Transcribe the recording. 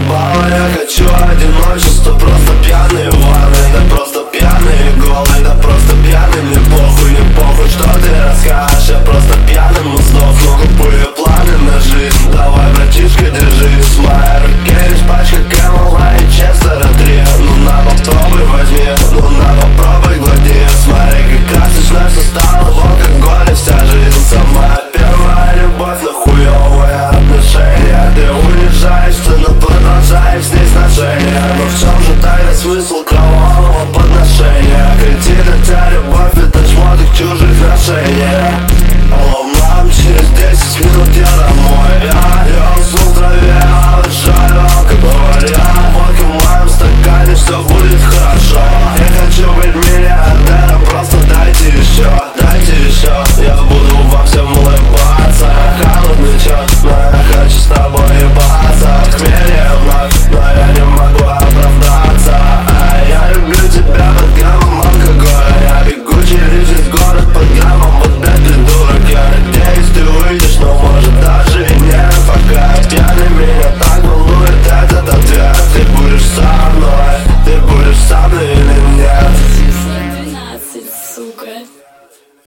заебало, я хочу одиночество. Просто пьяный в ванной, да просто пьяный и голый, да просто пьяный. Мне похуй, не похуй, что ты расскажешь. Я просто пьяным сдохну, тупые планы на жизнь. Давай, братишка, держись, в моей руке лишь пачка Кэмела и Честера 3. Ну на попробуй возьми, ну на попробуй глади. Смотри, как красочно все стало в алкоголе. Вся жизнь самая первая любовь, но хуёвые отношения. Ты унижаешься, но продолжаешь с ней сношения. Но в чем же тайный смысл?